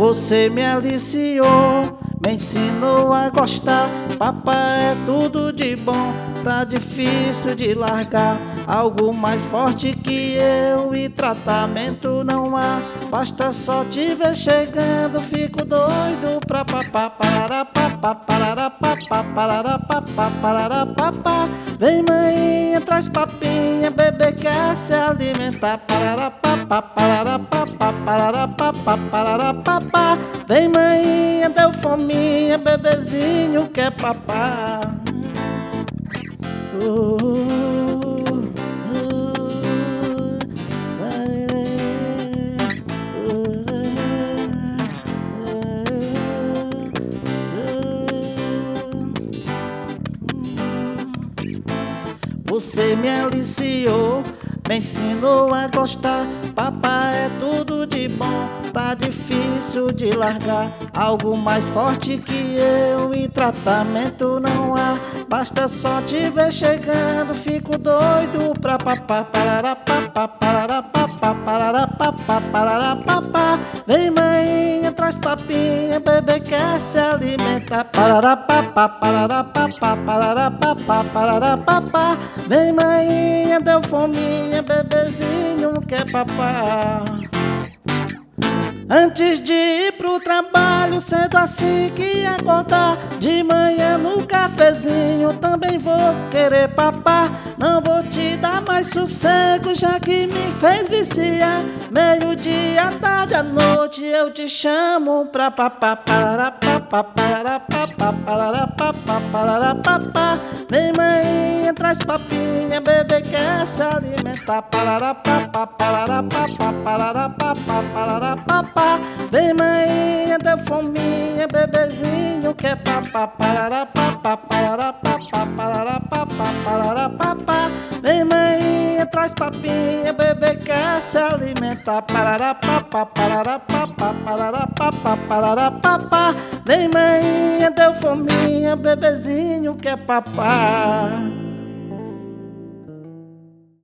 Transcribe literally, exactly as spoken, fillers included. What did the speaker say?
Você me aliciou, me ensinou a gostar. Papai é tudo de bom, tá difícil de largar. Algo mais forte que eu e tratamento não há. Basta só te ver chegando, fico doido pra papá. Parará papá, parará papá, parará papá, parará papá. Vem mãe, traz papinha, bebê quer se alimentar. Parará papá, parará papá, parará papá, parará papá. Vem mãe, deu fominha, bebezinho quer papá. Uh, uh, Você me aliciou, me ensinou a gostar. Papai é tudo de bom, tá difícil de largar. Algo mais forte que eu e tratamento não há. Basta só te ver chegando, fico doido pra papá. Parará papá, parará papá, parará papá, parará papá. Vem mãe, traz papinha, bebê quer se alimentar. Parará papá, parará papá, parará papá, parará papá. Vem mãe, deu fominha, bebezinho quer papá. Antes de ir pro trabalho, cedo assim que acordar, de manhã no cafezinho também vou querer papá. Não vou te dar mais sossego, já que me fez viciar. Meio-dia, à tarde, à noite eu te chamo pra papá. Parará papá, parará papá, parará papá, parará papá. Vem mãe, traz papinha, bebê quer se alimentar. Parará papá, parará papá, parará papá, parará papá. Vem mãe, deu fominha, bebezinho quer papá. Parará papá, parará papá, parará papá, parará papá. Vem mãe, traz papinha, bebê quer se alimentar. Parará papá, parará papá, parará papá, parará papá. Vem mãe, deu fominha, bebezinho quer papá.